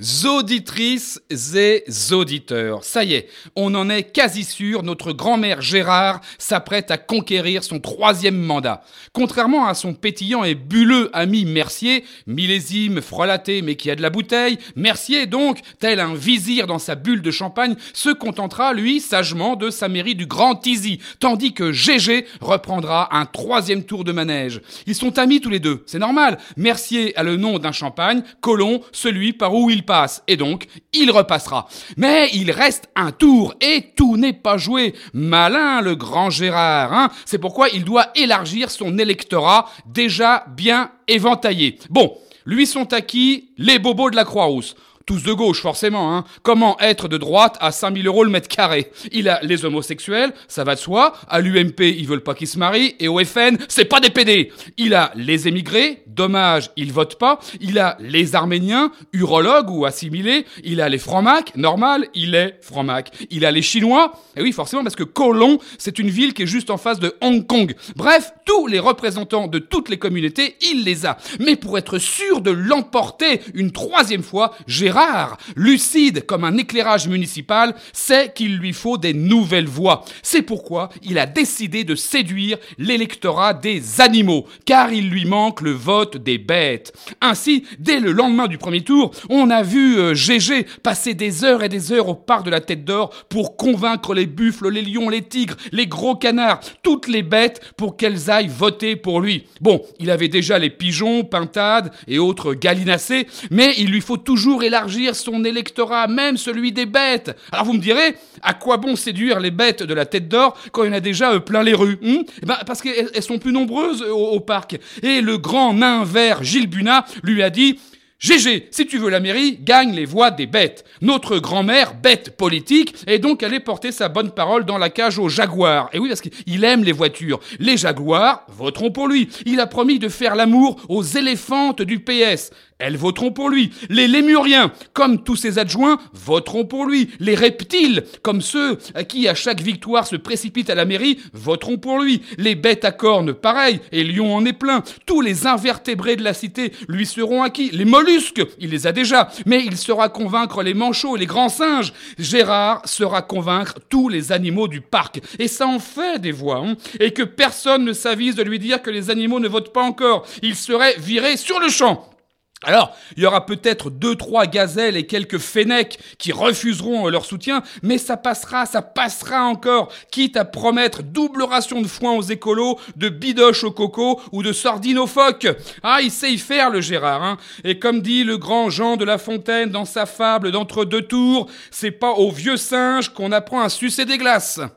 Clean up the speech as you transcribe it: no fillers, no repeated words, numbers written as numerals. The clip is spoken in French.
Auditrices et auditeurs, ça y est, on en est quasi sûr, notre grand-mère Gérard s'apprête à conquérir son 3e mandat. Contrairement à son pétillant et bulleux ami Mercier, millésime, frelaté mais qui a de la bouteille, Mercier donc, tel un vizir dans sa bulle de champagne, se contentera lui sagement de sa mairie du Grand Tizy, tandis que Gégé reprendra un 3e tour de manège. Ils sont amis tous les deux, c'est normal, Mercier a le nom d'un champagne, Colomb celui par où il passe, et donc il repassera. Mais il reste un tour, et tout n'est pas joué. Malin le grand Gérard, hein. C'est pourquoi il doit élargir son électorat, déjà bien éventaillé. Bon, lui sont acquis les bobos de la Croix-Rousse. Tous de gauche, forcément, hein. Comment être de droite à 5000 € le mètre carré? Il a les homosexuels, ça va de soi. À l'UMP, ils veulent pas qu'ils se marient. Et au FN, c'est pas des PD. Il a les émigrés, dommage, ils votent pas. Il a les Arméniens, urologues ou assimilés. Il a les francs-macs, normal, il est franc-mac. Il a les Chinois. Et oui, forcément, parce que Kowloon, c'est une ville qui est juste en face de Hong Kong. Bref, tous les représentants de toutes les communautés, il les a. Mais pour être sûr de l'emporter une 3e fois, Gérard, lucide comme un éclairage municipal, sait qu'il lui faut des nouvelles voix. C'est pourquoi il a décidé de séduire l'électorat des animaux, car il lui manque le vote des bêtes. Ainsi, dès le lendemain du premier tour, on a vu Gégé passer des heures et des heures au parc de la Tête d'Or pour convaincre les buffles, les lions, les tigres, les gros canards, toutes les bêtes pour qu'elles aillent voter pour lui. Bon, il avait déjà les pigeons, pintades et autres gallinacés, mais il lui faut toujours élargir son électorat, même celui des bêtes. Alors vous me direz, à quoi bon séduire les bêtes de la Tête d'Or quand il y en a déjà plein les rues, parce qu'elles sont plus nombreuses au parc. Et le grand nain vert Gilles Bunat lui a dit: Gégé, si tu veux la mairie, gagne les voix des bêtes. Notre grand-mère, bête politique, est donc allée porter sa bonne parole dans la cage aux jaguars. Et oui, parce qu'il aime les voitures. Les jaguars voteront pour lui. Il a promis de faire l'amour aux éléphantes du PS. Elles voteront pour lui. Les lémuriens, comme tous ses adjoints, voteront pour lui. Les reptiles, comme ceux qui, à chaque victoire, se précipitent à la mairie, voteront pour lui. Les bêtes à cornes, pareil, et Lyon en est plein. Tous les invertébrés de la cité lui seront acquis. Les mollusques, il les a déjà, mais il saura convaincre les manchots et les grands singes. Gérard saura convaincre tous les animaux du parc. Et ça en fait des voix, hein. Et que personne ne s'avise de lui dire que les animaux ne votent pas encore. Il serait viré sur le champ. Alors, il y aura peut-être 2-3 gazelles et quelques fennecs qui refuseront leur soutien, mais ça passera encore, quitte à promettre double ration de foin aux écolos, de bidoche au coco ou de sardines aux phoques. Ah, il sait y faire le Gérard, hein. Et comme dit le grand Jean de La Fontaine dans sa fable d'Entre deux tours, c'est pas aux vieux singes qu'on apprend à sucer des glaces.